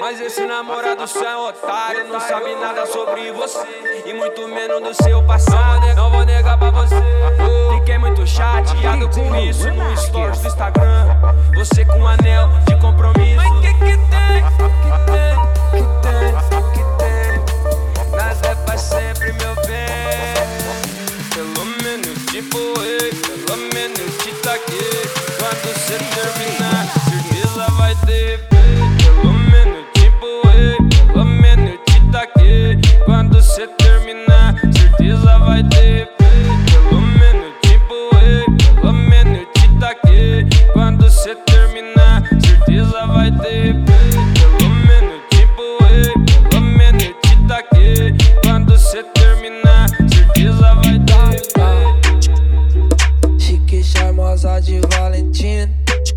Mas esse namorado seu é otário, não sabe nada sobre você e muito menos do seu passado. Não vou negar pra você, fiquei muito chateado com isso no stories do Instagram. Você com um anel de compromisso. Mas que tem? Nós é pra sempre, meu bem. Pelo menos tipo, pelo menos te taquei. Quando cê terminar, certeza vai ter. Pelo menos tipo, pelo menos te taquei. Quando cê terminar, certeza vai ter. Pelo menos tipo, pelo menos te taquei. Quando cê terminar, certeza vai ter. Pelo menos tipo, pelo menos te taquei. Quando cê terminar, certeza vai ter. Chique, charmosa de Valentina.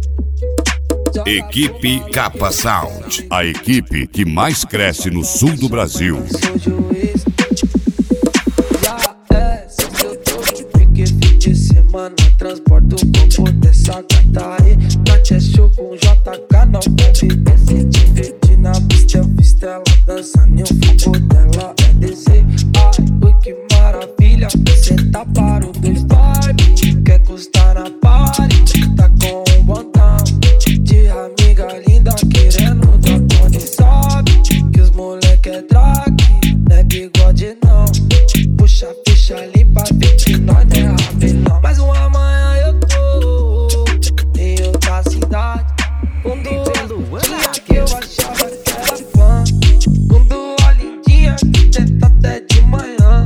Equipe Capa Sound, a equipe que mais cresce no sul do Brasil. Sou juiz. Já é sexto, porque fim de semana transporto o corpo dessa gata aí. Manchester com JK, não deve se divertir na pista. Eu fiz ela dançar, nem o fogo dela é descer. Ai, ui, que maravilha, você tá para o dois vibe. Quer custar na party, tá com um botão de amiga linda querendo dar pone. Sabe que os moleque é drag, não é bigode não. Puxa a ficha limpa, vê que nós não é rabelão. Mas uma manhã eu tô em outra cidade, com duas tinha que eu achava que era fã, com duas lindinha que tenta até de manhã.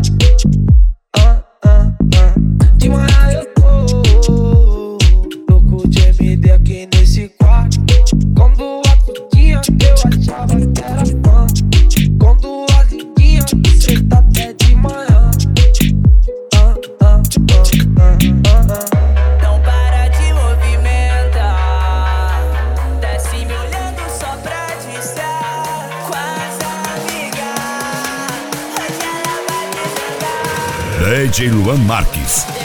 De manhã eu tô louco de MD aqui nesse quarto, com duas lindinha que eu achava que era fã, com duas lindinha que senta até de manhã. Não para de movimentar, desce me olhando só pra dizer com as amigas. Hoje ela vai me jogar. DJ Luan Marques.